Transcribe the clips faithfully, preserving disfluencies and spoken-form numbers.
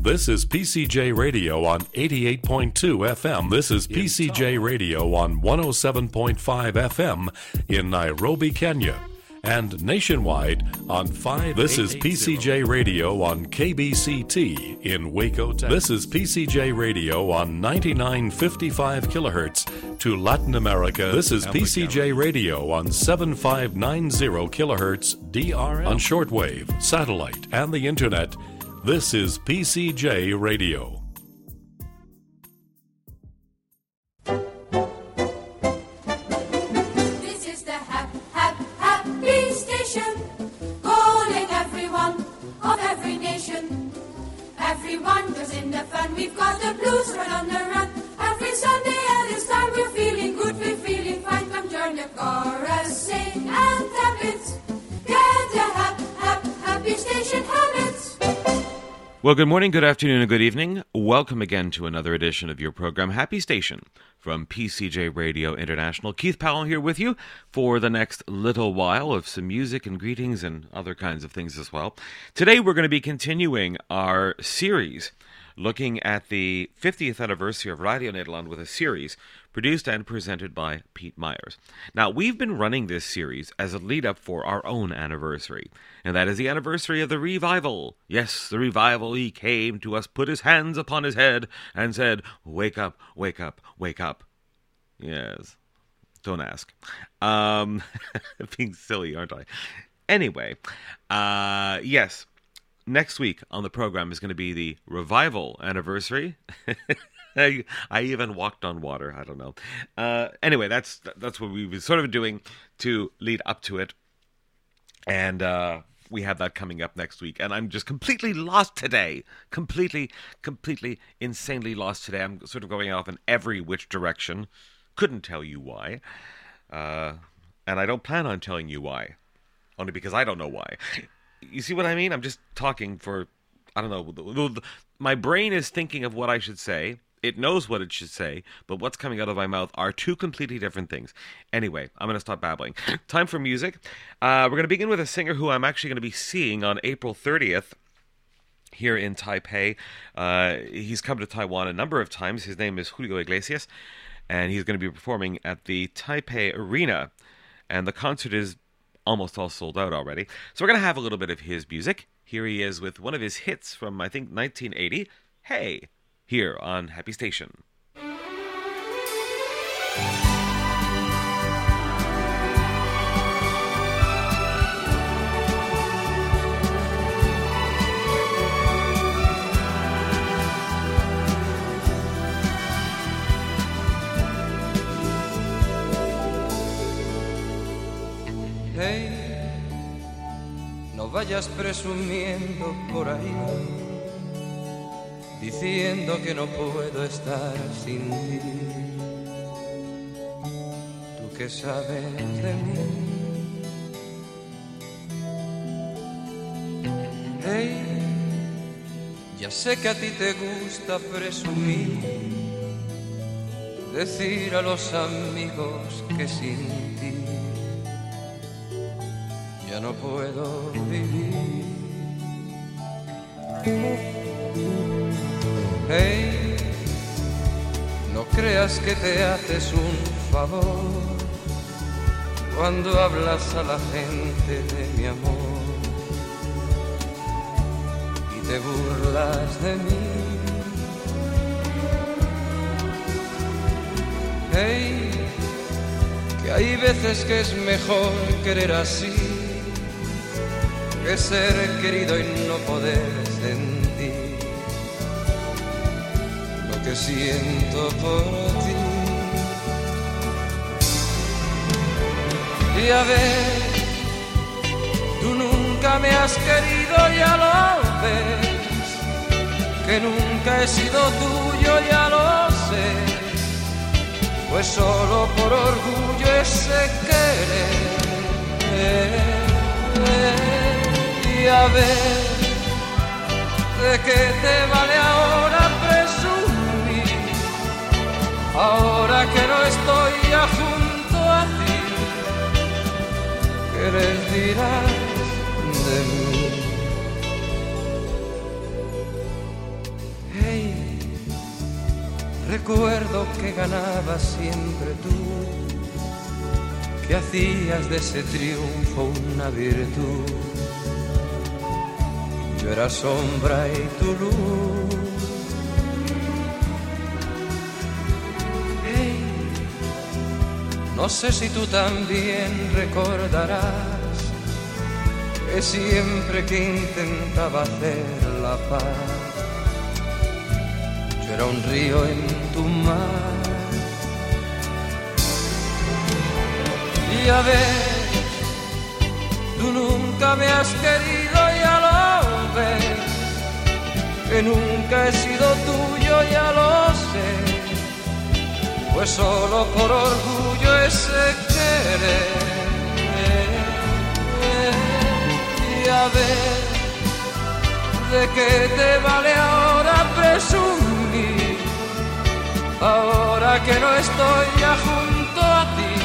This is P C J Radio on eighty-eight point two F M. This is P C J Radio on one oh seven point five F M in Nairobi, Kenya. And nationwide on five. This is P C J Radio on K B C T in Waco, Texas. This is P C J Radio on ninety-nine point five five kilohertz to Latin America. This is P C J Radio on seventy-five ninety kilohertz D R M on shortwave, satellite, and the internet. This is P C J Radio. Everyone goes in the fun, we've got the blues right on the run. Every Sunday at this time we're feeling good, we're feeling fine. Come join the chorus, sing and tap it. Get your hap, hap, happy station habits. Well, good morning, good afternoon, and good evening. Welcome again to another edition of your program, Happy Station, from P C J Radio International. Keith Powell here with you for the next little while of some music and greetings and other kinds of things as well. Today we're going to be continuing our series looking at the fiftieth anniversary of Radio Nederland with a series produced and presented by Pete Myers. Now, we've been running this series as a lead-up for our own anniversary, and that is the anniversary of the revival. Yes, the revival. He came to us, put his hands upon his head, and said, "Wake up, wake up, wake up." Yes, don't ask. Um, being silly, aren't I? Anyway, uh, yes, next week on the program is going to be the revival anniversary. I, I even walked on water. I don't know. Uh, anyway, that's that's what we were sort of doing to lead up to it. And uh, we have that coming up next week. And I'm just completely lost today. Completely, completely, insanely lost today. I'm sort of going off in every which direction. Couldn't tell you why. Uh, and I don't plan on telling you why. Only because I don't know why. You see what I mean? I'm just talking for, I don't know. My brain is thinking of what I should say. It knows what it should say, but what's coming out of my mouth are two completely different things. Anyway, I'm going to stop babbling. Time for music. Uh, we're going to begin with a singer who I'm actually going to be seeing on April thirtieth here in Taipei. Uh, he's come to Taiwan a number of times. His name is Julio Iglesias, and he's going to be performing at the Taipei Arena. And the concert is almost all sold out already. So we're going to have a little bit of his music. Here he is with one of his hits from, I think, nineteen eighty. Hey! Here on Happy Station. Hey, no vayas presumiendo por ahí, diciendo que no puedo estar sin ti. Tú que sabes de mí. Hey, ya sé que a ti te gusta presumir, decir a los amigos que sin ti ya no puedo vivir. Hey, no creas que te haces un favor cuando hablas a la gente de mi amor y te burlas de mí. Hey, que hay veces que es mejor querer así que ser querido y no poder sentir que siento por ti. Y a ver, tú nunca me has querido, ya lo ves, que nunca he sido tuyo, ya lo sé, pues solo por orgullo ese querer. Y a ver, ¿de qué te vale ahora presumir? Ahora que no estoy ya junto a ti, ¿qué les dirás de mí? Recuerdo que ganabas siempre tú, que hacías de ese triunfo una virtud. Yo era sombra y tu luz. Hey, no sé si tú también recordarás que siempre que intentaba hacer la paz, yo era un río en tu mar. Y a ver, tú nunca me has querido, ya lo ves, que nunca he sido tuyo, ya lo sé, pues solo por orgullo ese querer. Y a ver, ¿de qué te vale ahora presumir? Ahora que no estoy ya junto a ti,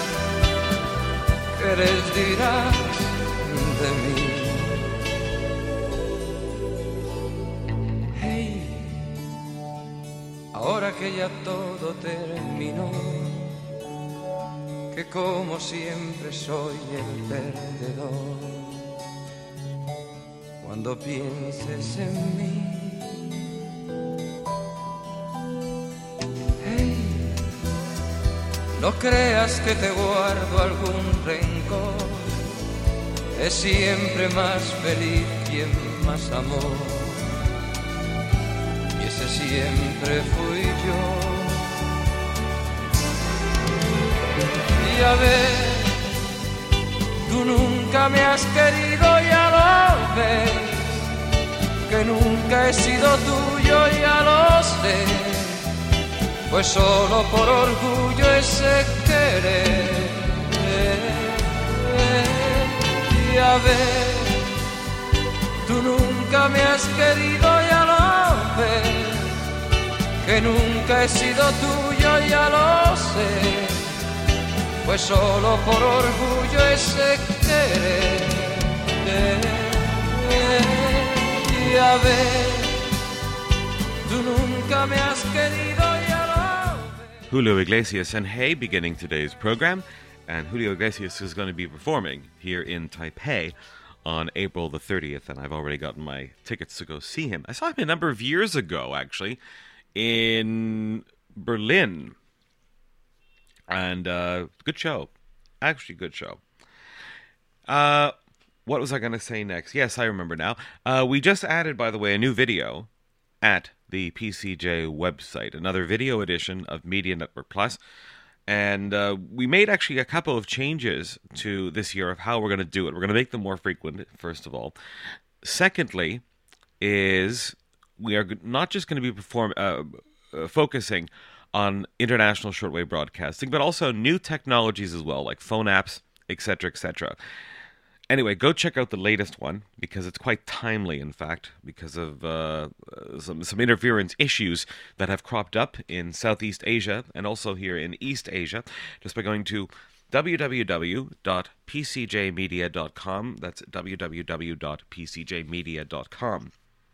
¿qué les dirás de mí? Hey, ahora que ya todo terminó, que como siempre soy el perdedor, cuando pienses en mí, hey, no creas que te guardo algún rencor, es siempre más feliz quien más amó, y ese siempre fui yo. Y a ver, tú nunca me has querido, ya lo ves, que nunca he sido tuyo, ya lo sé, pues solo por orgullo ese querer. Y a ver, tú nunca me has querido, ya lo ves, que nunca he sido tuyo, ya lo sé, pues solo por orgullo ese querer. Y a ver, tú nunca me has querido, ya lo ves. Julio Iglesias and Hey beginning today's program, and Julio Iglesias is going to be performing here in Taipei on April the thirtieth, and I've already gotten my tickets to go see him. I saw him a number of years ago, actually, in Berlin. And uh, good show. Actually, good show. Uh, what was I going to say next? Yes, I remember now. Uh, we just added, by the way, a new video at the P C J website. Another video edition of Media Network Plus. And uh, we made actually a couple of changes to this year of how we're going to do it. We're going to make them more frequent, first of all. Secondly, is we are not just going to be perform uh, uh, focusing on international shortwave broadcasting, but also new technologies as well, like phone apps, et cetera, et cetera. Anyway, go check out the latest one, because it's quite timely, in fact, because of uh, some, some interference issues that have cropped up in Southeast Asia and also here in East Asia, just by going to w w w dot p c j media dot com. That's w w w dot p c j media dot com.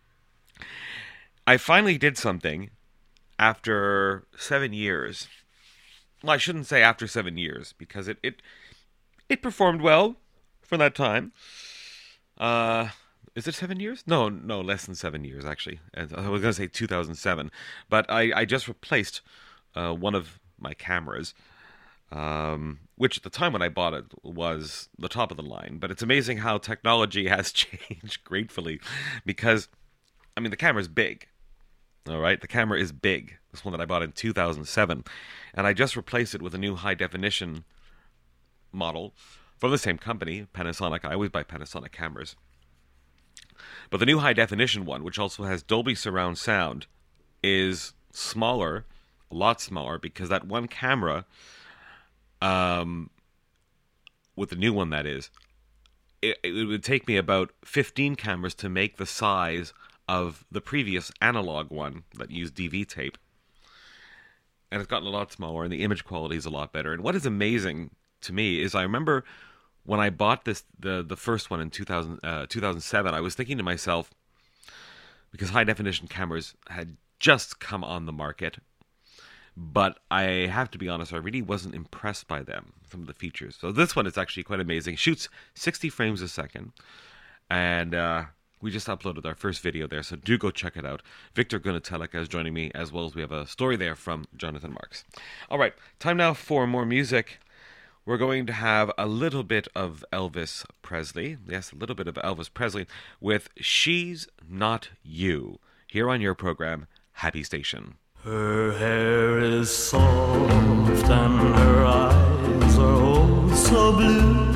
I finally did something after seven years. Well, I shouldn't say after seven years, because it it, it performed well for that time. Uh, is it seven years? No, no, less than seven years, actually. I was going to say two thousand seven. But I, I just replaced uh, one of my cameras, um, which at the time when I bought it was the top of the line. But it's amazing how technology has changed gratefully, because, I mean, the camera's big. All right, the camera is big. This one that I bought in two thousand seven. And I just replaced it with a new high-definition model from the same company, Panasonic. I always buy Panasonic cameras. But the new high-definition one, which also has Dolby Surround Sound, is smaller, a lot smaller, because that one camera, um, with the new one that is, it, it would take me about fifteen cameras to make the size of the previous analog one that used D V tape. And it's gotten a lot smaller, and the image quality is a lot better. And what is amazing to me is I remember when I bought this, the, the first one in two thousand, uh, two thousand seven, I was thinking to myself, because high-definition cameras had just come on the market, but I have to be honest, I really wasn't impressed by them, some of the features. So this one is actually quite amazing. Shoots sixty frames a second, and uh, we just uploaded our first video there, so do go check it out. Victor Gunatelek is joining me, as well as we have a story there from Jonathan Marks. All right, time now for more music. We're going to have a little bit of Elvis Presley. Yes, a little bit of Elvis Presley with She's Not You, here on your program, Happy Station. Her hair is soft and her eyes are oh so blue.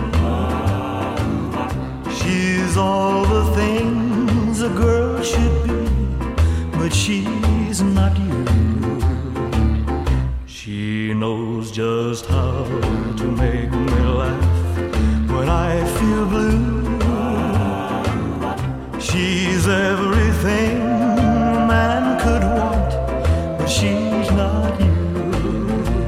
She's all the things a girl should be, but she's not you. She knows just how to make me laugh when I feel blue. She's everything a man could want, but she's not you.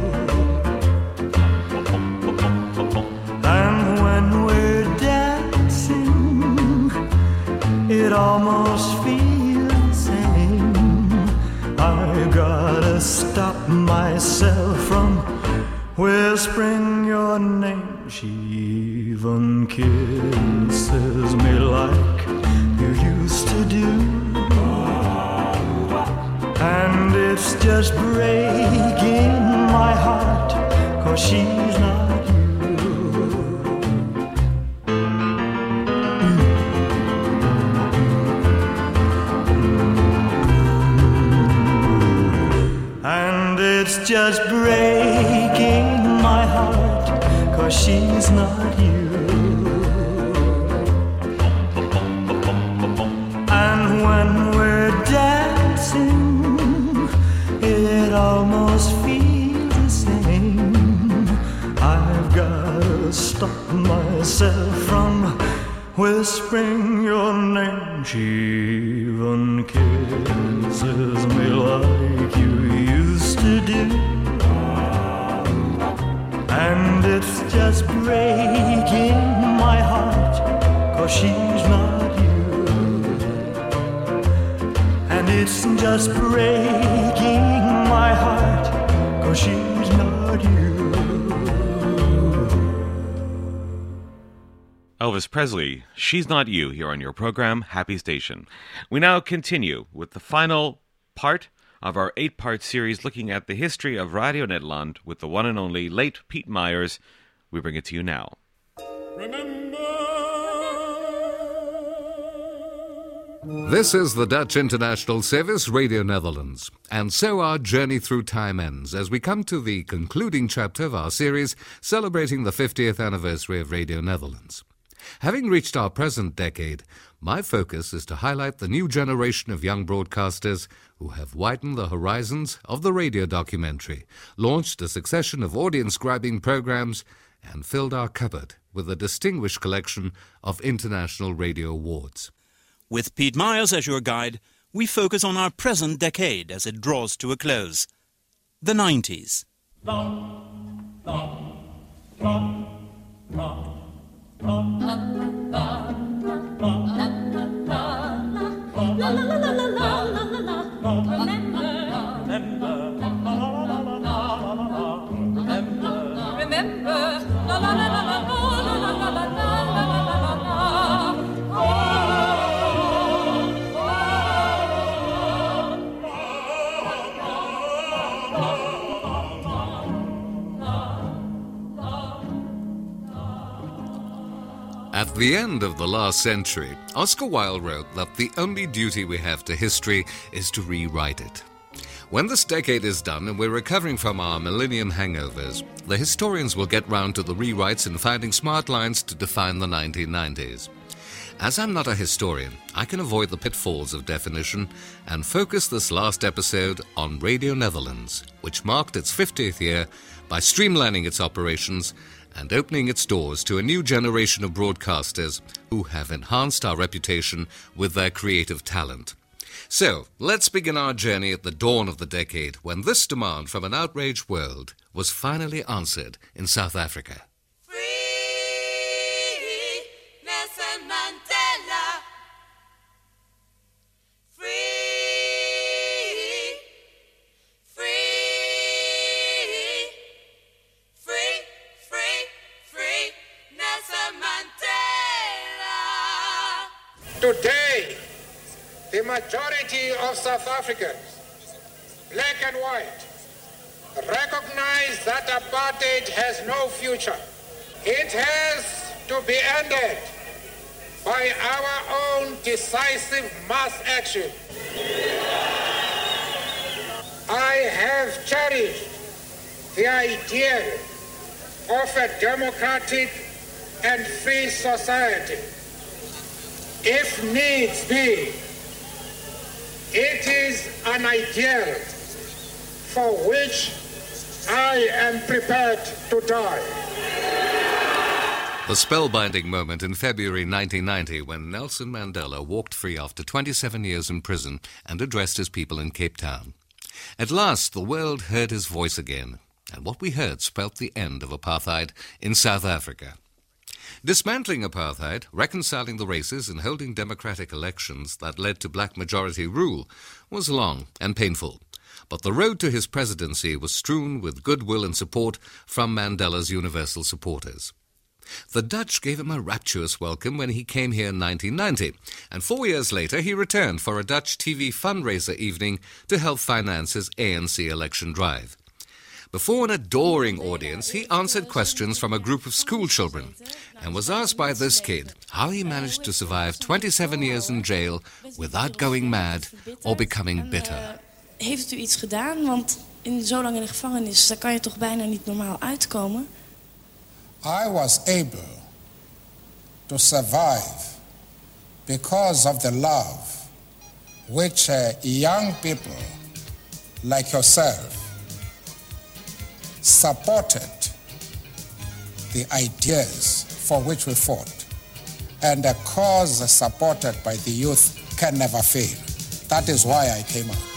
And when we're dancing, it almost feels the same. I gotta stop myself from whispering your name. She even kisses me like you used to do, and it's just breaking my heart, 'cause she's not you. And it's just breaking my heart, 'cause she's not you. And when we're dancing, it almost feels the same. I've gotta stop myself from whispering your name. She even kisses me like you used to do, and it's just breaking my heart, 'cause she's not you. And it's just breaking my heart, 'cause she's not you. Elvis Presley, She's Not You, here on your program, Happy Station. We now continue with the final part of our eight-part series looking at the history of Radio Nederland with the one and only late Piet Meyers. We bring it to you now. Remember. This is the Dutch International Service, Radio Netherlands. And so our journey through time ends as we come to the concluding chapter of our series celebrating the fiftieth anniversary of Radio Netherlands. Having reached our present decade, my focus is to highlight the new generation of young broadcasters who have widened the horizons of the radio documentary, launched a succession of audience-grabbing programs, and filled our cupboard with a distinguished collection of international radio awards. With Piet Meyers as your guide, we focus on our present decade as it draws to a close. The nineties. At the end of the last century, Oscar Wilde wrote that the only duty we have to history is to rewrite it. When this decade is done and we're recovering from our millennium hangovers, the historians will get round to the rewrites and finding smart lines to define the nineteen nineties. As I'm not a historian, I can avoid the pitfalls of definition and focus this last episode on Radio Netherlands, which marked its fiftieth year by streamlining its operations and opening its doors to a new generation of broadcasters who have enhanced our reputation with their creative talent. So, let's begin our journey at the dawn of the decade when this demand from an outraged world was finally answered in South Africa. Free Nelson Mandela. Free, free Today, the majority of South Africans, black and white, recognize that apartheid has no future. It has to be ended by our own decisive mass action. I have cherished the idea of a democratic and free society. If needs be, it is an ideal for which I am prepared to die. The spellbinding moment in February nineteen ninety when Nelson Mandela walked free after twenty-seven years in prison and addressed his people in Cape Town. At last, the world heard his voice again, and what we heard spelt the end of apartheid in South Africa. Dismantling apartheid, reconciling the races and holding democratic elections that led to black majority rule was long and painful. But the road to his presidency was strewn with goodwill and support from Mandela's universal supporters. The Dutch gave him a rapturous welcome when he came here in nineteen ninety, and four years later he returned for a Dutch T V fundraiser evening to help finance his A N C election drive. Before an adoring audience, he answered questions from a group of school children and was asked by this kid how he managed to survive twenty-seven years in jail without going mad or becoming bitter. Heeft u iets gedaan? Want in, zo lang in de gevangenis, daar kan je toch bijna niet normaal uitkomen? I was able to survive because of the love which uh, young people like yourself supported the ideas for which we fought. And a cause supported by the youth can never fail. That is why I came out.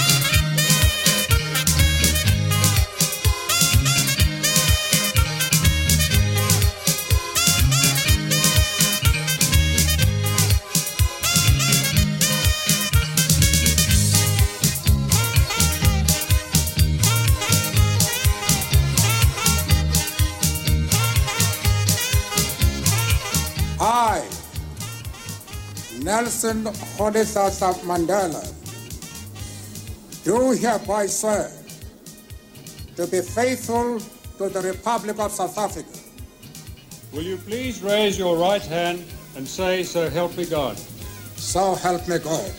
I, Nelson Rolihlahla Mandela, do hereby swear to be faithful to the Republic of South Africa. Will you please raise your right hand and say, "So help me God"? So help me God.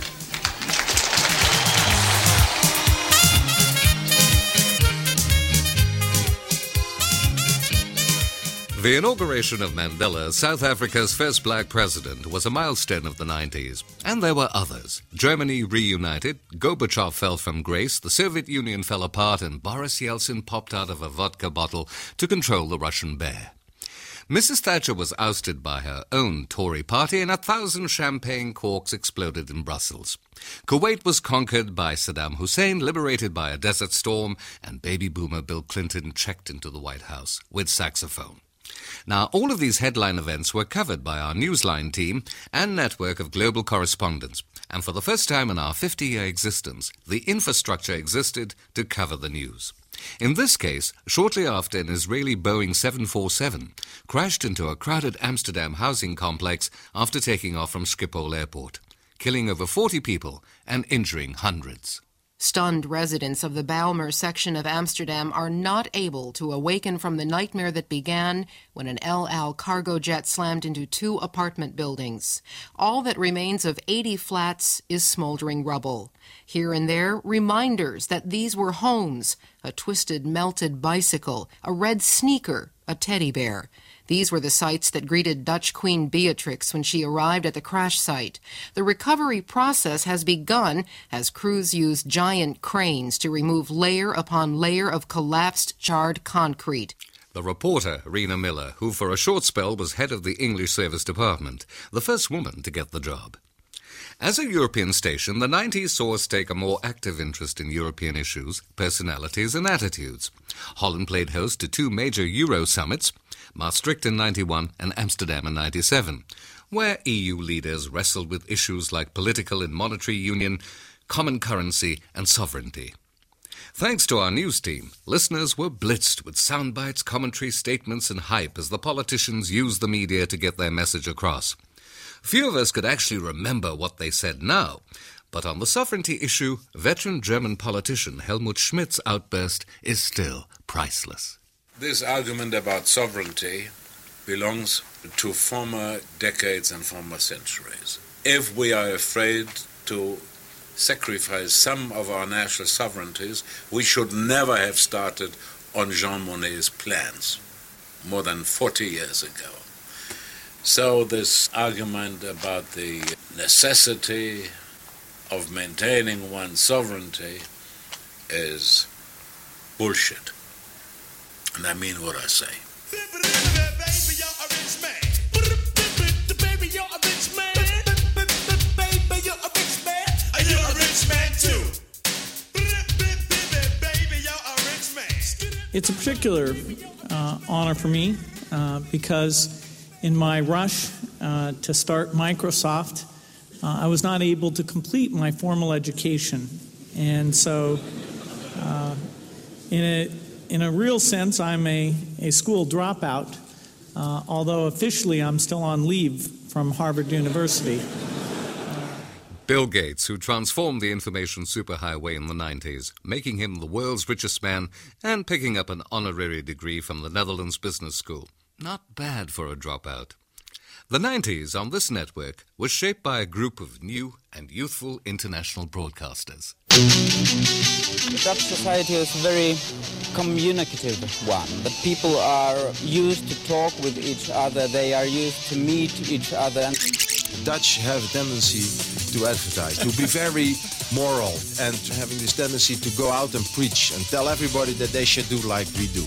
The inauguration of Mandela, South Africa's first black president, was a milestone of the nineties. And there were others. Germany reunited, Gorbachev fell from grace, the Soviet Union fell apart, and Boris Yeltsin popped out of a vodka bottle to control the Russian bear. Missus Thatcher was ousted by her own Tory party, and a thousand champagne corks exploded in Brussels. Kuwait was conquered by Saddam Hussein, liberated by a desert storm, and baby boomer Bill Clinton checked into the White House with saxophone. Now, all of these headline events were covered by our Newsline team and network of global correspondents, and for the first time in our fifty-year existence, the infrastructure existed to cover the news. In this case, shortly after an Israeli Boeing seven forty-seven crashed into a crowded Amsterdam housing complex after taking off from Schiphol Airport, killing over forty people and injuring hundreds. Stunned residents of the Bijlmer section of Amsterdam are not able to awaken from the nightmare that began when an El Al cargo jet slammed into two apartment buildings. All that remains of eighty flats is smoldering rubble. Here and there, reminders that these were homes, a twisted, melted bicycle, a red sneaker, a teddy bear. These were the sights that greeted Dutch Queen Beatrix when she arrived at the crash site. The recovery process has begun as crews used giant cranes to remove layer upon layer of collapsed, charred concrete. The reporter, Rena Miller, who for a short spell was head of the English Service Department, the first woman to get the job. As a European station, the nineties saw us take a more active interest in European issues, personalities and attitudes. Holland played host to two major Euro summits, Maastricht in ninety-one and Amsterdam in ninety-seven, where E U leaders wrestled with issues like political and monetary union, common currency and sovereignty. Thanks to our news team, listeners were blitzed with soundbites, commentary, statements and hype as the politicians used the media to get their message across. Few of us could actually remember what they said now, but on the sovereignty issue, veteran German politician Helmut Schmidt's outburst is still priceless. This argument about sovereignty belongs to former decades and former centuries. If we are afraid to sacrifice some of our national sovereignties, we should never have started on Jean Monnet's plans more than forty years ago. So this argument about the necessity of maintaining one's sovereignty is bullshit. And I mean what I say. It's a particular uh, honor for me uh, because in my rush uh, to start Microsoft, uh, I was not able to complete my formal education. And so uh, in a in a real sense, I'm a, a school dropout, uh, although officially I'm still on leave from Harvard University. Bill Gates, who transformed the information superhighway in the nineties, making him the world's richest man and picking up an honorary degree from the Netherlands Business School. Not bad for a dropout. The nineties on this network was shaped by a group of new and youthful international broadcasters. The Dutch society is a very communicative one. The people are used to talk with each other. They are used to meet each other. The Dutch have a tendency to advertise, to be very moral, and having this tendency to go out and preach and tell everybody that they should do like we do.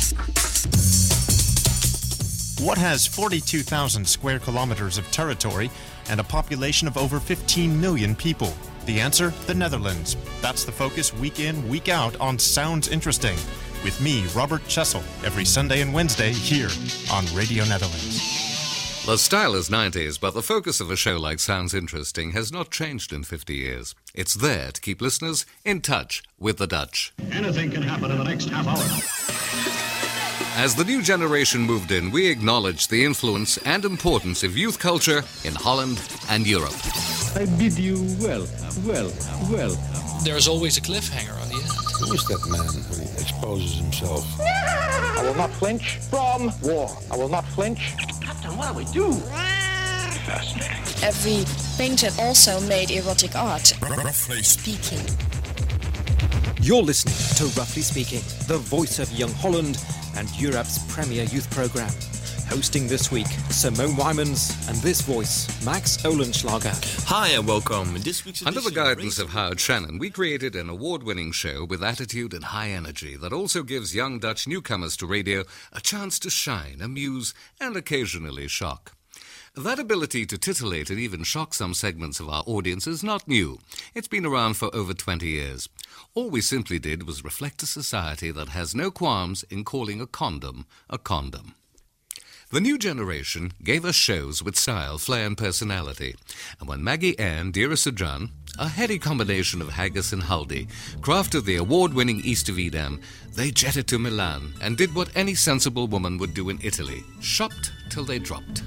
What has forty-two thousand square kilometers of territory and a population of over fifteen million people? The answer, the Netherlands. That's the focus week in, week out on Sounds Interesting. With me, Robert Chessel, every Sunday and Wednesday here on Radio Netherlands. The style is nineties, but the focus of a show like Sounds Interesting has not changed in fifty years. It's there to keep listeners in touch with the Dutch. Anything can happen in the next half hour. As the new generation moved in, we acknowledged the influence and importance of youth culture in Holland and Europe. I bid you well, well, well. There's always a cliffhanger on the end. Who is that man when he exposes himself? I will not flinch from war. I will not flinch. Captain, what do we do? Fascinating. Every painter also made erotic art. Roughly speaking. You're listening to Roughly Speaking, the voice of Young Holland and Europe's premier youth programme. Hosting this week, Simone Wymans, and this voice, Max Olenschlager. Hi and welcome. This week's Under the guidance of Howard Shannon, we created an award-winning show with attitude and high energy that also gives young Dutch newcomers to radio a chance to shine, amuse, and occasionally shock. That ability to titillate and even shock some segments of our audience is not new. It's been around for over twenty years. All we simply did was reflect a society that has no qualms in calling a condom a condom. The new generation gave us shows with style, flair and personality. And when Maggie Ann, Dearest Sir John, a heady combination of haggis and haldi, crafted the award-winning East of Edam, they jetted to Milan and did what any sensible woman would do in Italy, shopped till they dropped.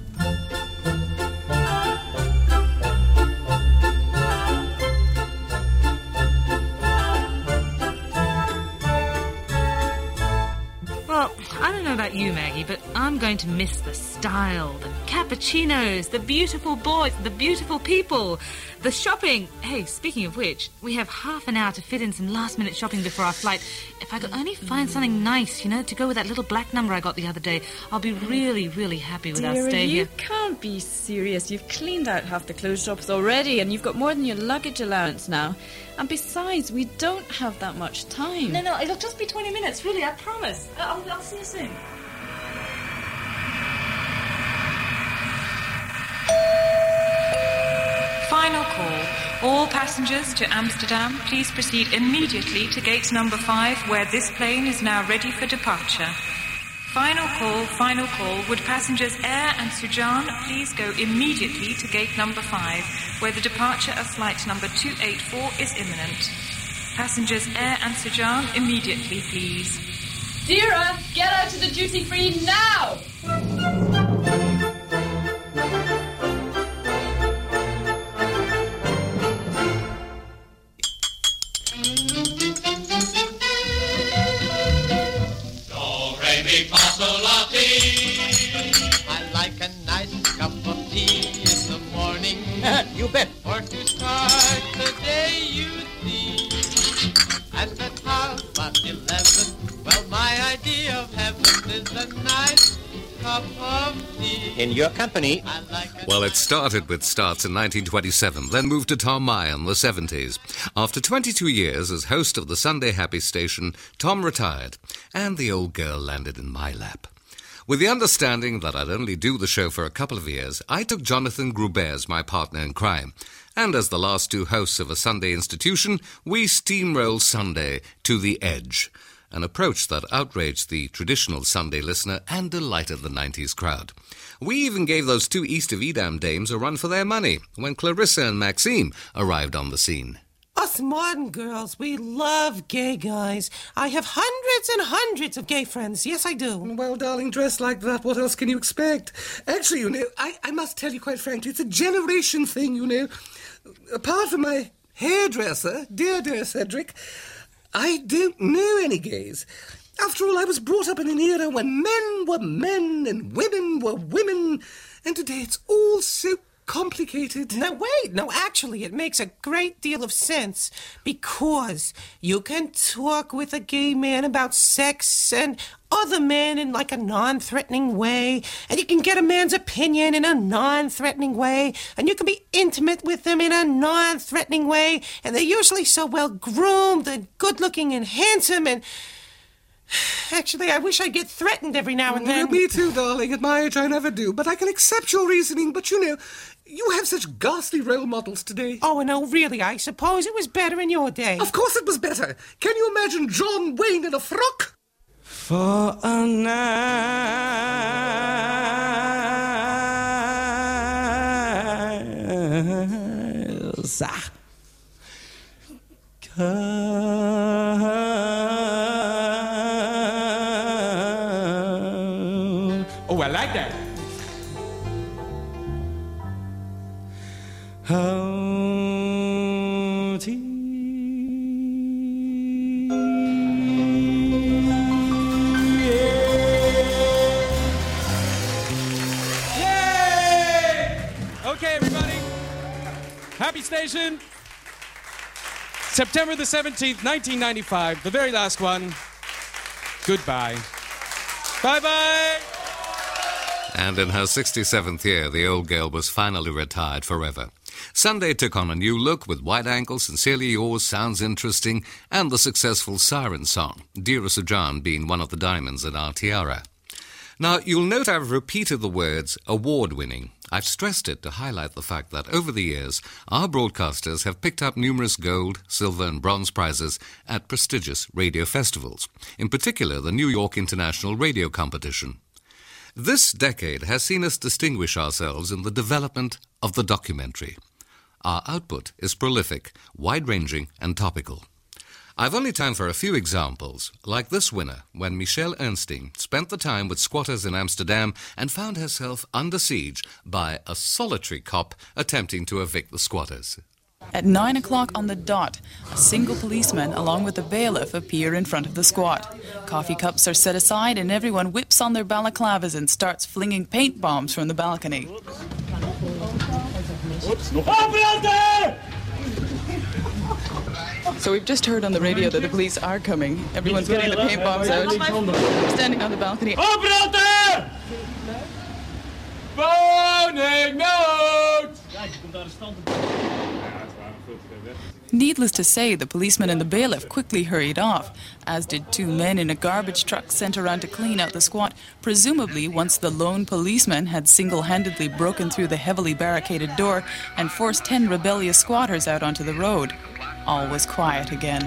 I don't know about you, Maggie, but I'm going to miss the style, the cappuccinos, the beautiful boys, the beautiful people, the shopping. Hey, speaking of which, we have half an hour to fit in some last-minute shopping before our flight. If I could only find something nice, you know, to go with that little black number I got the other day, I'll be really, really happy with our Dear, stay you here. can't be serious. You've cleaned out half the clothes shops already, and you've got more than your luggage allowance now. And besides, we don't have that much time. No, no, it'll just be twenty minutes, really, I promise. I'll, I'll see you soon. Final call. All passengers to Amsterdam, please proceed immediately to gate number five, where this plane is now ready for departure. Final call, final call. Would passengers Air and Sujan please go immediately to gate number five, where the departure of flight number two eighty-four is imminent. Passengers Air and Sujan, immediately, please. Dira, get out to the duty-free now! Chocolate. I like a nice cup of tea in the morning. You bet. Or to start the day, you see. And at half past eleven, well, my idea of heaven is a nice cup of tea. In your company. I like a Well, it started with starts in nineteen twenty-seven, then moved to Tom Meyer in the seventies. After twenty-two years as host of the Sunday Happy Station, Tom retired, and the old girl landed in my lap. With the understanding that I'd only do the show for a couple of years, I took Jonathan Gruber as my partner in crime. And as the last two hosts of a Sunday institution, we steamrolled Sunday to the edge, an approach that outraged the traditional Sunday listener and delighted the nineties crowd. We even gave those two East of Edam dames a run for their money when Clarissa and Maxime arrived on the scene. Us modern girls, we love gay guys. I have hundreds and hundreds of gay friends. Yes, I do. Well, darling, dressed like that, what else can you expect? Actually, you know, I, I must tell you quite frankly, it's a generation thing, you know. Apart from my hairdresser, dear, dear Cedric, I don't know any gays. After all, I was brought up in an era when men were men and women were women, and today it's all so complicated. No, wait. No, actually, it makes a great deal of sense because you can talk with a gay man about sex and other men in like a non-threatening way, and you can get a man's opinion in a non-threatening way, and you can be intimate with them in a non-threatening way, and they're usually so well-groomed and good-looking and handsome, and actually, I wish I'd get threatened every now and then. Me too, darling. At my age, I never do. But I can accept your reasoning. But, you know, you have such ghastly role models today. Oh, no, really, I suppose it was better in your day. Of course it was better. Can you imagine John Wayne in a frock? For a nice Oh, I like that. Oh, tea. Yay! Okay, everybody. Happy Station. September the seventeenth, nineteen ninety-five, the very last one. Goodbye. Bye-bye. And in her sixty-seventh year, the old girl was finally retired forever. Sunday took on a new look with Wide Ankle, Sincerely Yours, Sounds Interesting, and the successful Siren song, Dear Sujan being one of the diamonds in our tiara. Now, you'll note I've repeated the words award-winning. I've stressed it to highlight the fact that over the years, our broadcasters have picked up numerous gold, silver and bronze prizes at prestigious radio festivals, in particular the New York International Radio Competition. This decade has seen us distinguish ourselves in the development of the documentary. Our output is prolific, wide-ranging and topical. I've only time for a few examples, like this winner, when Michelle Ernsting spent the time with squatters in Amsterdam and found herself under siege by a solitary cop attempting to evict the squatters. At nine o'clock on the dot, a single policeman along with a bailiff appear in front of the squat. Coffee cups are set aside and everyone whips on their balaclavas and starts flinging paint bombs from the balcony. So we've just heard on the radio that the police are coming. Everyone's getting the paint bombs out. We're standing on the balcony. Woning note! Needless to say, the policeman and the bailiff quickly hurried off, as did two men in a garbage truck sent around to clean out the squat, presumably once the lone policeman had single-handedly broken through the heavily barricaded door and forced ten rebellious squatters out onto the road. All was quiet again.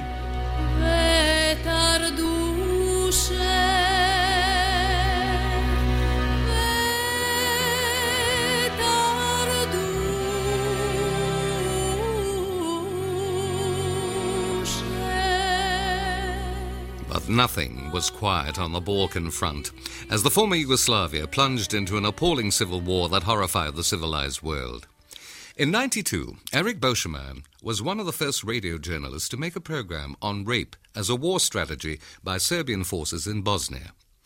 But nothing was quiet on the Balkan front, as the former Yugoslavia plunged into an appalling civil war that horrified the civilized world. In ninety-two, Eric Boscheman was one of the first radio journalists to make a program on rape as a war strategy by Serbian forces in Bosnia.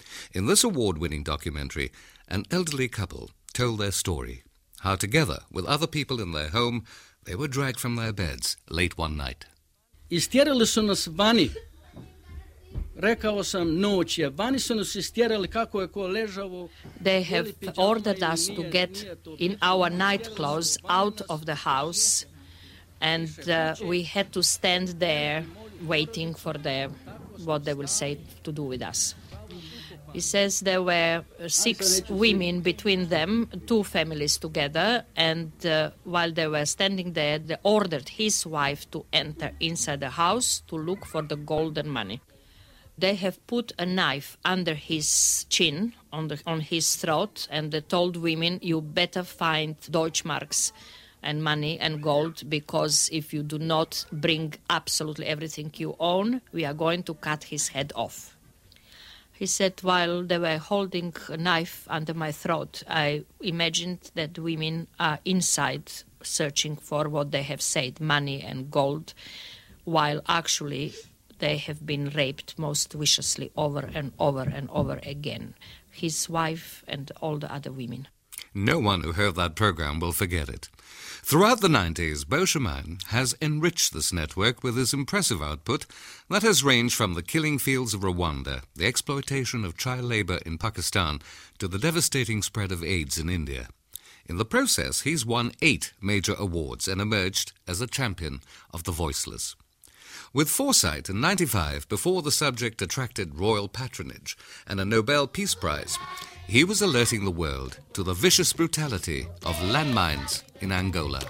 In this award-winning documentary, an elderly couple told their story, how together with other people in their home, they were dragged from their beds late one night. Istjerali su nas vani. Rekao sam noć je. Vani su nas istjerali kako je ko ležavo. They have ordered us to get in our night clothes out of the house, and uh, we had to stand there waiting for the, what they will say to do with us. He says there were six women between them, two families together, and uh, while they were standing there, they ordered his wife to enter inside the house to look for the golden money. They have put a knife under his chin, on, the, on his throat, and they told women, you better find Deutschmarks and money and gold, because if you do not bring absolutely everything you own, we are going to cut his head off. He said, while they were holding a knife under my throat, I imagined that women are inside searching for what they have said, money and gold, while actually they have been raped most viciously over and over and over again, his wife and all the other women. No one who heard that program will forget it. Throughout the nineties, Beau Chemin has enriched this network with his impressive output that has ranged from the killing fields of Rwanda, the exploitation of child labor in Pakistan, to the devastating spread of AIDS in India. In the process, he's won eight major awards and emerged as a champion of the voiceless. With foresight in ninety-five, before the subject attracted royal patronage and a Nobel Peace Prize, he was alerting the world to the vicious brutality of landmines in Angola.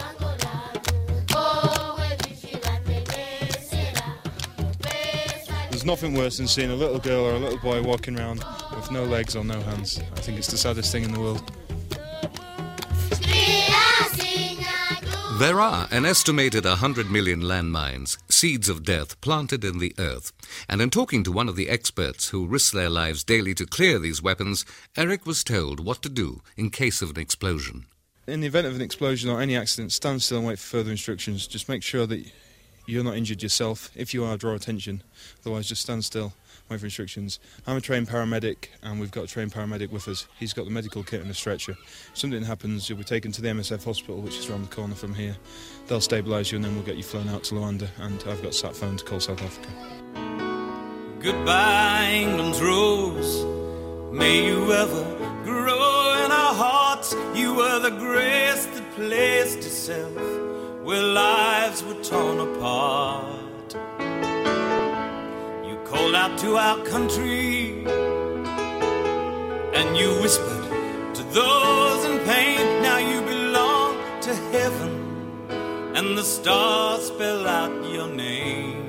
There's nothing worse than seeing a little girl or a little boy walking around with no legs or no hands. I think it's the saddest thing in the world. There are an estimated one hundred million landmines, seeds of death planted in the earth. And in talking to one of the experts who risk their lives daily to clear these weapons, Eric was told what to do in case of an explosion. In the event of an explosion or any accident, stand still and wait for further instructions. Just make sure that you're not injured yourself. If you are, draw attention. Otherwise, just stand still, wait for instructions. I'm a trained paramedic, and we've got a trained paramedic with us. He's got the medical kit and a stretcher. If something happens, you'll be taken to the M S F hospital, which is around the corner from here. They'll stabilise you, and then we'll get you flown out to Luanda, and I've got a sat phone to call South Africa. Goodbye, England's rose. May you ever grow in our hearts. You were the grace that placed itself where lives were torn apart. You called out to our country, and you whispered to those in pain. Now you belong to heaven, and the stars spell out your name.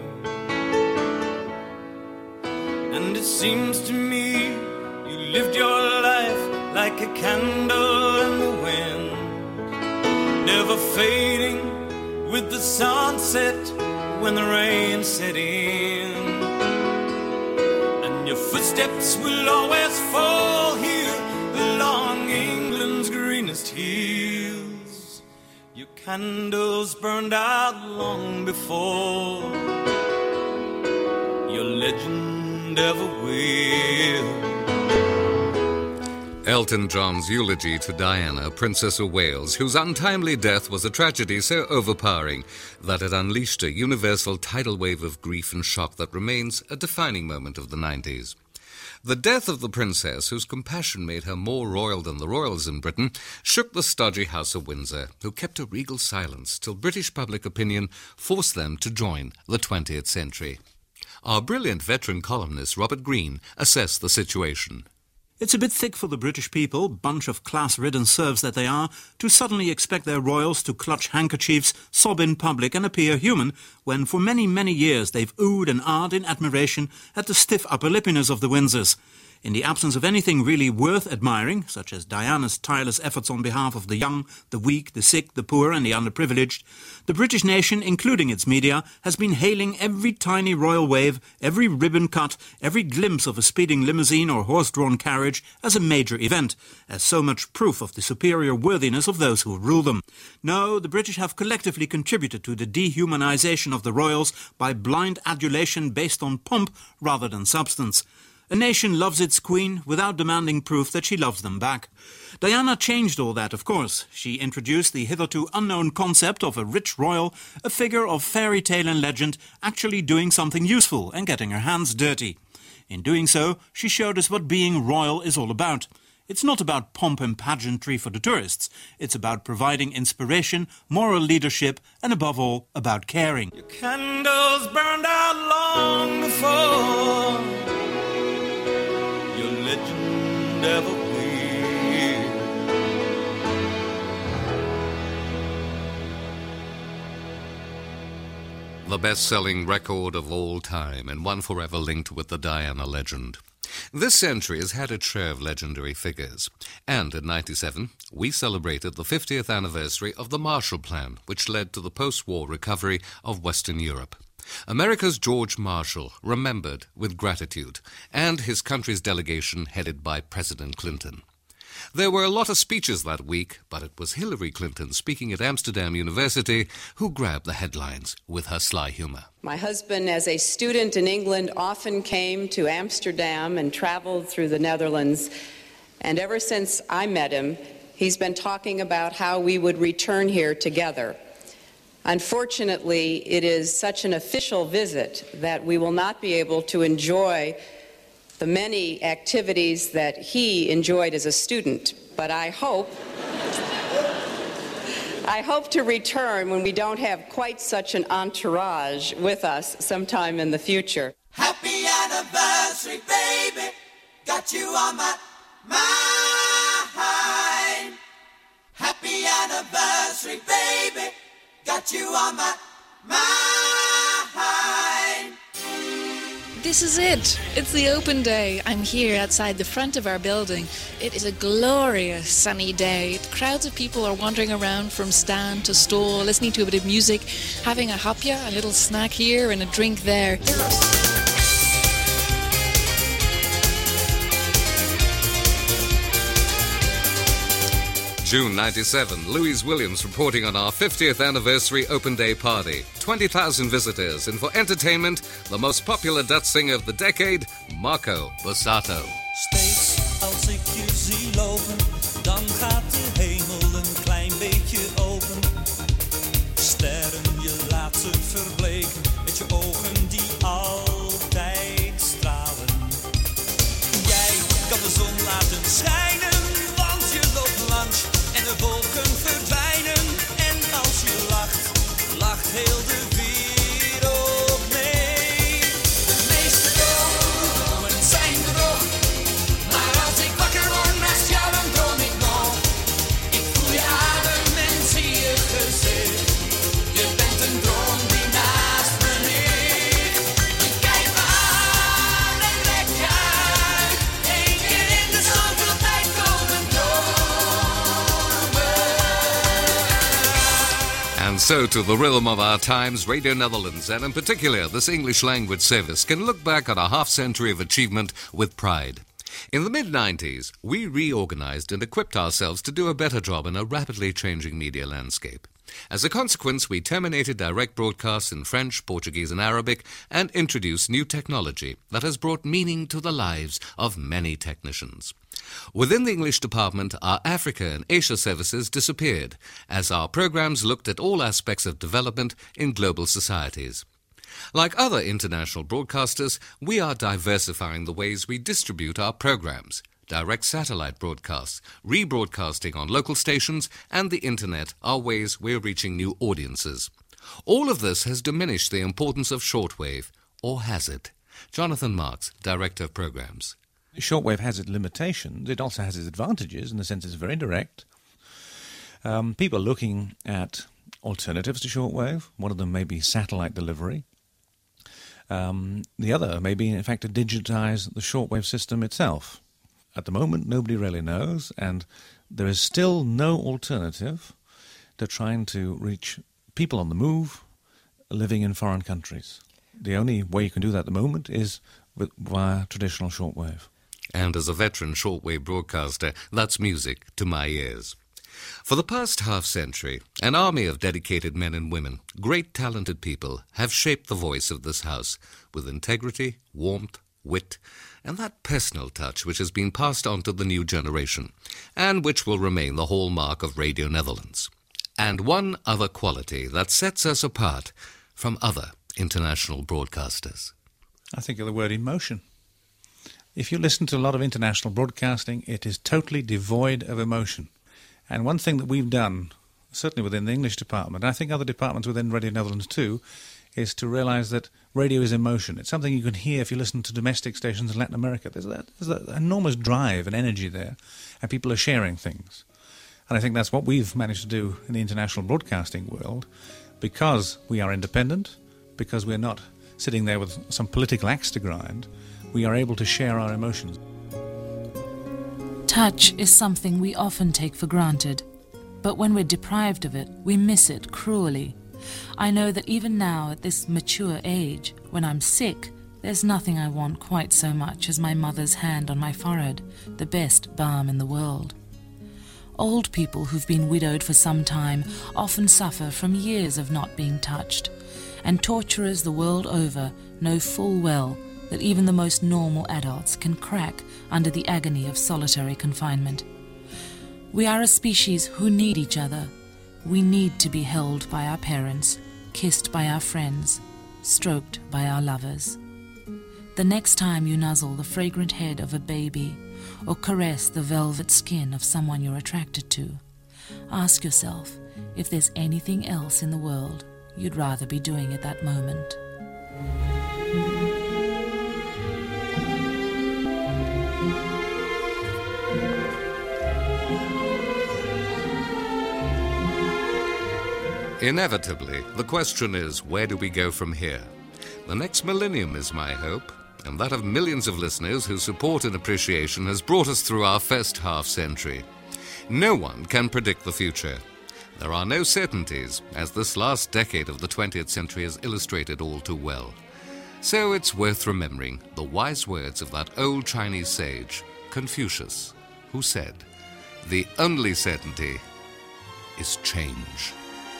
And it seems to me you lived your life like a candle in the wind, never fading with the sunset when the rain set in. And your footsteps will always fall here along England's greenest hills. Your candles burned out long before your legend ever will. Elton John's eulogy to Diana, Princess of Wales, whose untimely death was a tragedy so overpowering that it unleashed a universal tidal wave of grief and shock that remains a defining moment of the nineties. The death of the princess, whose compassion made her more royal than the royals in Britain, shook the stodgy House of Windsor, who kept a regal silence till British public opinion forced them to join the twentieth century. Our brilliant veteran columnist Robert Greene assessed the situation. It's a bit thick for the British people, bunch of class-ridden serfs that they are, to suddenly expect their royals to clutch handkerchiefs, sob in public and appear human, when for many, many years they've oohed and ahed in admiration at the stiff upper lippiness of the Windsors. In the absence of anything really worth admiring, such as Diana's tireless efforts on behalf of the young, the weak, the sick, the poor and the underprivileged, the British nation, including its media, has been hailing every tiny royal wave, every ribbon cut, every glimpse of a speeding limousine or horse-drawn carriage as a major event, as so much proof of the superior worthiness of those who rule them. No, the British have collectively contributed to the dehumanization of the royals by blind adulation based on pomp rather than substance. A nation loves its queen without demanding proof that she loves them back. Diana changed all that, of course. She introduced the hitherto unknown concept of a rich royal, a figure of fairy tale and legend, actually doing something useful and getting her hands dirty. In doing so, she showed us what being royal is all about. It's not about pomp and pageantry for the tourists. It's about providing inspiration, moral leadership, and above all, about caring. Your candles burned out long before your legend ever will. The best-selling record of all time, and one forever linked with the Diana legend. This century has had its share of legendary figures, and in ninety-seven we celebrated the fiftieth anniversary of the Marshall Plan, which led to the post-war recovery of Western Europe. America's George Marshall remembered with gratitude, and his country's delegation headed by President Clinton. There were a lot of speeches that week, but it was Hillary Clinton speaking at Amsterdam University who grabbed the headlines with her sly humor. My husband, as a student in England, often came to Amsterdam and traveled through the Netherlands. And ever since I met him, he's been talking about how we would return here together. Unfortunately, it is such an official visit that we will not be able to enjoy the many activities that he enjoyed as a student, but I hope I hope to return when we don't have quite such an entourage with us sometime in the future. Happy anniversary, baby, got you on my mind. Happy anniversary, baby, got you on my mind. This is it. It's the open day. I'm here outside the front of our building. It is a glorious sunny day. Crowds of people are wandering around from stand to stall, listening to a bit of music, having a hapje, a little snack here and a drink there. June ninety-seven, Louise Williams reporting on our fiftieth anniversary Open Day party. twenty thousand visitors, and for entertainment, the most popular Dutch singer of the decade, Marco Borsato. Steeds als ik je zie lopen, dan gaat de hemel een klein beetje open. Sterren, je laat ze verbleken, met je ogen die altijd stralen. Jij kan de zon laten schijnen, want je loopt langs. En de wolken verdwijnen, en als je lacht, lacht heel de wereld mee. De meeste dromen zijn droog, maar als ik wakker word naast jou, dan droom ik nog. Ik voel je adem en zie je gezicht. Je bent een droom die naast me ligt. Je kijkt me aan en rekt je uit. Eén keer in de zoveel tijd komen dromen. And so, to the rhythm of our times, Radio Netherlands, and in particular this English language service, can look back on a half-century of achievement with pride. In the mid nineties, we reorganized and equipped ourselves to do a better job in a rapidly changing media landscape. As a consequence, we terminated direct broadcasts in French, Portuguese and Arabic and introduced new technology that has brought meaning to the lives of many technicians. Within the English department, our Africa and Asia services disappeared as our programs looked at all aspects of development in global societies. Like other international broadcasters, we are diversifying the ways we distribute our programs. Direct satellite broadcasts, rebroadcasting on local stations, and the internet are ways we're reaching new audiences. All of this has diminished the importance of shortwave, or has it? Jonathan Marks, Director of Programs. Shortwave has its limitations. It also has its advantages in the sense it's very direct. Um, people are looking at alternatives to shortwave. One of them may be satellite delivery. Um, the other may be, in fact, to digitize the shortwave system itself. At the moment, nobody really knows, and there is still no alternative to trying to reach people on the move living in foreign countries. The only way you can do that at the moment is with, via traditional shortwave. And as a veteran shortwave broadcaster, that's music to my ears. For the past half-century, an army of dedicated men and women, great talented people, have shaped the voice of this house with integrity, warmth, wit, and that personal touch which has been passed on to the new generation, and which will remain the hallmark of Radio Netherlands. And one other quality that sets us apart from other international broadcasters. I think of the word emotion. If you listen to a lot of international broadcasting, it is totally devoid of emotion. And one thing that we've done, certainly within the English department, I think other departments within Radio Netherlands too, is to realize that radio is emotion. It's something you can hear if you listen to domestic stations in Latin America. There's that, there's that enormous drive and energy there, and people are sharing things. And I think that's what we've managed to do in the international broadcasting world, because we are independent, because we're not sitting there with some political axe to grind, we are able to share our emotions. Touch is something we often take for granted, but when we're deprived of it, we miss it cruelly. I know that even now, at this mature age, when I'm sick, there's nothing I want quite so much as my mother's hand on my forehead, the best balm in the world. Old people who've been widowed for some time often suffer from years of not being touched, and torturers the world over know full well that even the most normal adults can crack under the agony of solitary confinement. We are a species who need each other. We need to be held by our parents, kissed by our friends, stroked by our lovers. The next time you nuzzle the fragrant head of a baby or caress the velvet skin of someone you're attracted to, ask yourself if there's anything else in the world you'd rather be doing at that moment. Inevitably, the question is, where do we go from here? The next millennium is my hope, and that of millions of listeners whose support and appreciation has brought us through our first half-century. No one can predict the future. There are no certainties, as this last decade of the twentieth century has illustrated all too well. So it's worth remembering the wise words of that old Chinese sage, Confucius, who said, "The only certainty is change."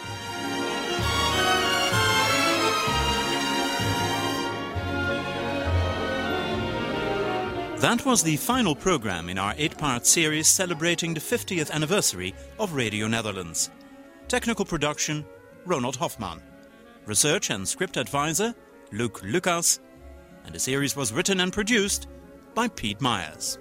That was the final program in our eight-part series celebrating the fiftieth anniversary of Radio Netherlands. Technical production, Ronald Hofman. Research and script advisor, Luc Lucas. And the series was written and produced by Pete Myers.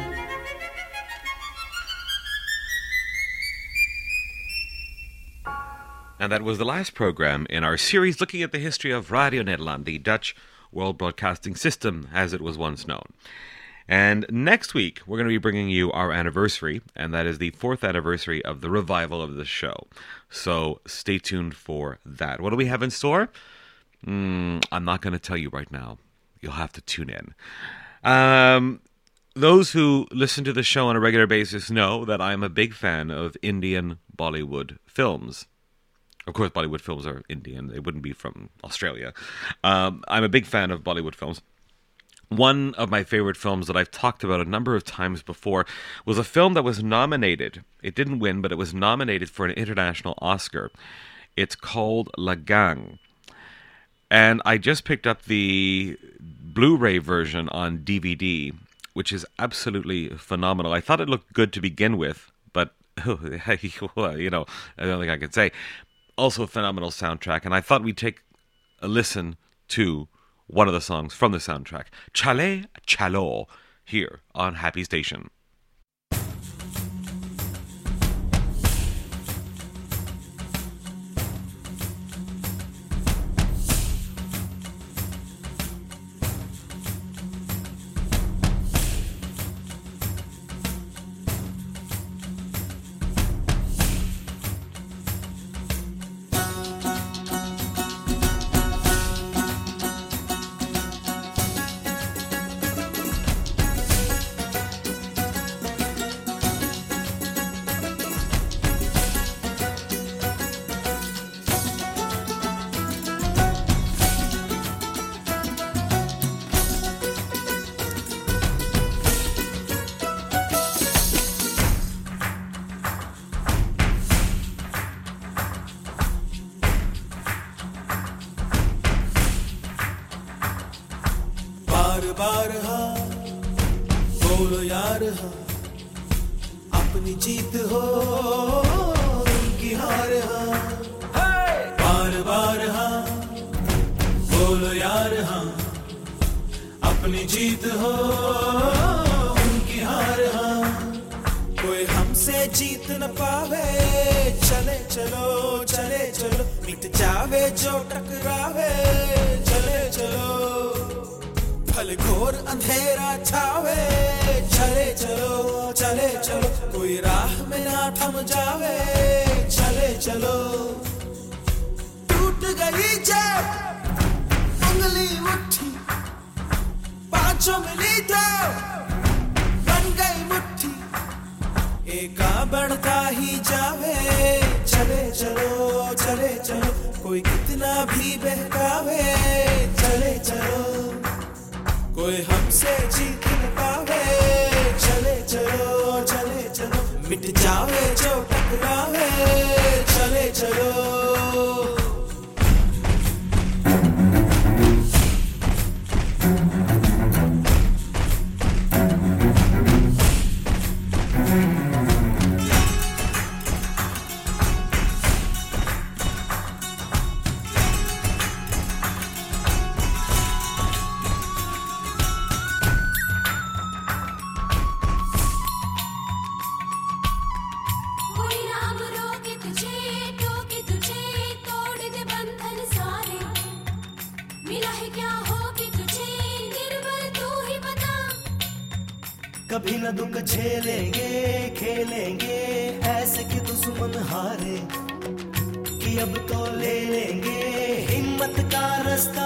And that was the last program in our series looking at the history of Radio Nederland, the Dutch world broadcasting system as it was once known. And next week, we're going to be bringing you our anniversary, and that is the fourth anniversary of the revival of the show. So stay tuned for that. What do we have in store? Mm, I'm not going to tell you right now. You'll have to tune in. Um, those who listen to the show on a regular basis know that I'm a big fan of Indian Bollywood films. Of course, Bollywood films are Indian. They wouldn't be from Australia. Um, I'm a big fan of Bollywood films. One of my favorite films that I've talked about a number of times before was a film that was nominated. It didn't win, but it was nominated for an international Oscar. It's called Lagang. And I just picked up the Blu-ray version on D V D, which is absolutely phenomenal. I thought it looked good to begin with, but, you know, I don't think I could say. Also a phenomenal soundtrack, and I thought we'd take a listen to one of the songs from the soundtrack, Chale Chalo, here on Happy Station. बार बार हाँ बोलो यार हाँ अपनी जीत हो उनकी हार हाँ बार बार हाँ बोलो यार हाँ अपनी जीत हो उनकी हार हाँ कोई हमसे जीत न पावे चले चलो चले चलो मिट जावे जो टकरावे चले चलो भले घोर अंधेरा छावे चले चलो चले चलो कोई राह में ना थम जावे चले चलो टूट गई जब उंगली मुट्ठी पांचों मिली तो बन गई मुट्ठी एका बढ़ता ही जावे चले चलो चले चलो कोई कितना भी बहकावे चले चलो कोई हमसे जीत न पावे चले चलो चले चलो मिट जावे जो टकरावे चले चलो कभी न दुख झेलेंगे खेलेंगे ऐसे कि दुश्मन हारे कि अब तो ले लेंगे हिम्मत का रास्ता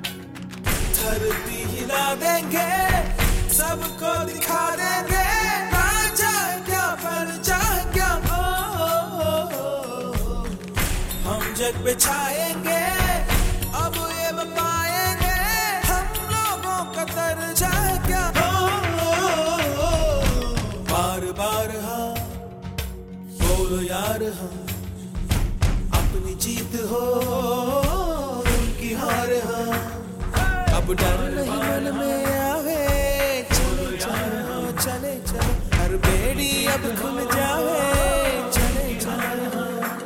धरती हिला देंगे सबको दिखा देंगे ना जाए क्या पर जाए क्या ओ, ओ, ओ, हम जग पे छाएंगे अब ये पाएंगे हम लोगों का दर्जा क्या बार बार हाँ बोलो यार हाँ अपनी जीत हो उनकी हार हाँ अब डर नहीं मन में आवे चले चलो चले चलो हर बेड़ी अब खुल जावे चले चलो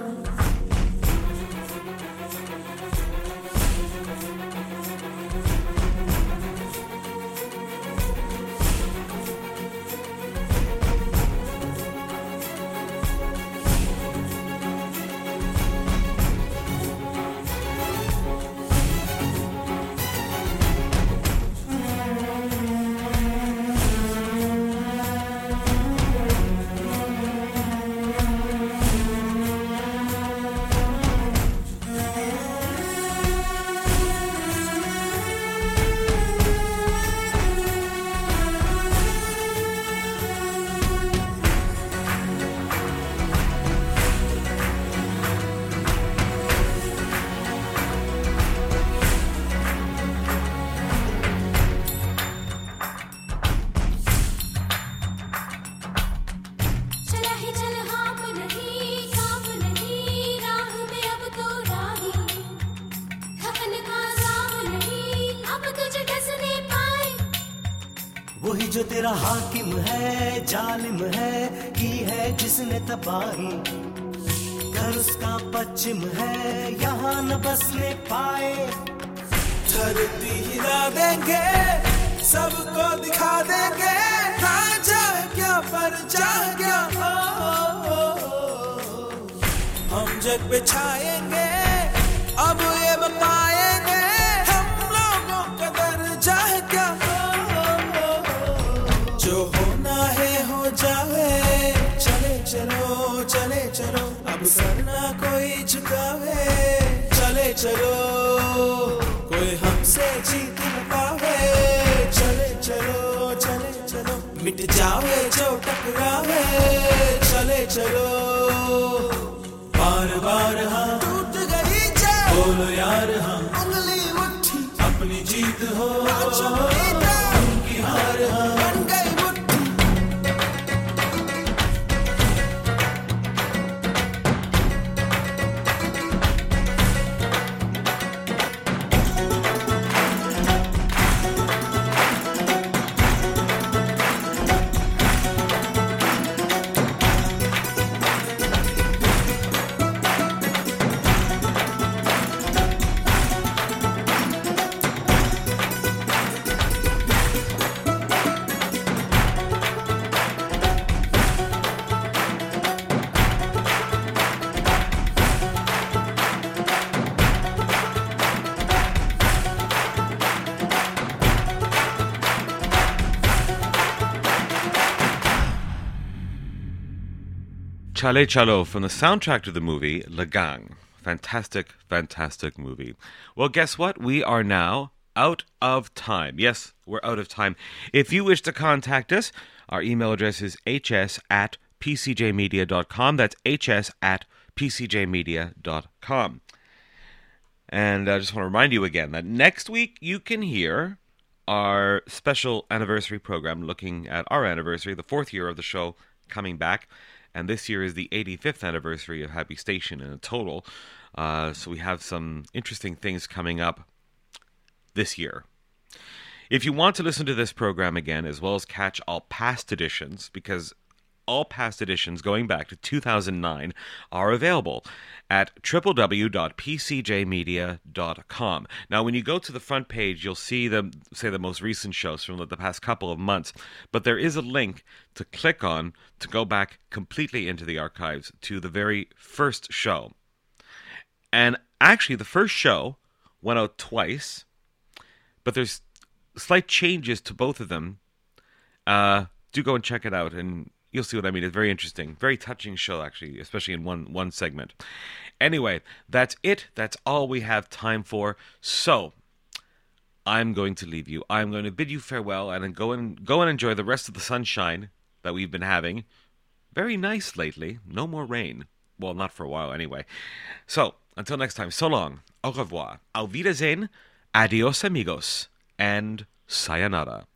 वही जो तेरा हाकिम है जालिम है की है जिसने तबाही घर उसका पश्चिम है यहाँ न बसने पाए धरती हिला देंगे सबको दिखा देंगे ना जाए क्या पर जाए क्या ओ, ओ, ओ, हम जग पे छाएंगे अब ये बताएंगे हम लोगों का दर्जा है क्या जो होना है हो जावे चले चलो चले चलो अब सर ना कोई झुकावे चले चलो कोई हमसे जीत न पावे चले चलो चले चलो मिट जावे जो टकरावे चले चलो बार बार हाँ टूट गई जाए बोलो यार हाँ उंगली मुट्ठी अपनी जीत हो उनकी हार हाँ बन गई Chale Chalo from the soundtrack to the movie Le Gang. Fantastic, fantastic movie. Well, guess what? We are now out of time. Yes, we're out of time. If you wish to contact us, our email address is h s at p c j media dot com. That's h s at p c j media dot com. And I just want to remind you again that next week you can hear our special anniversary program looking at our anniversary, the fourth year of the show coming back. And this year is the eighty-fifth anniversary of Happy Station in a total. Uh, so we have some interesting things coming up this year. If you want to listen to this program again, as well as catch all past editions, because all past editions going back to two thousand nine are available at w w w dot p c j media dot com. Now, when you go to the front page, you'll see the, say, the most recent shows from the past couple of months, but there is a link to click on to go back completely into the archives to the very first show. And actually, the first show went out twice, but there's slight changes to both of them. Uh, do go and check it out, and you'll see what I mean. It's very interesting. Very touching show, actually, especially in one, one segment. Anyway, that's it. That's all we have time for. So, I'm going to leave you. I'm going to bid you farewell and then go and, go and enjoy the rest of the sunshine that we've been having. Very nice lately. No more rain. Well, not for a while anyway. So, until next time, so long. Au revoir. Auf Wiedersehen. Adios, amigos. And sayonara.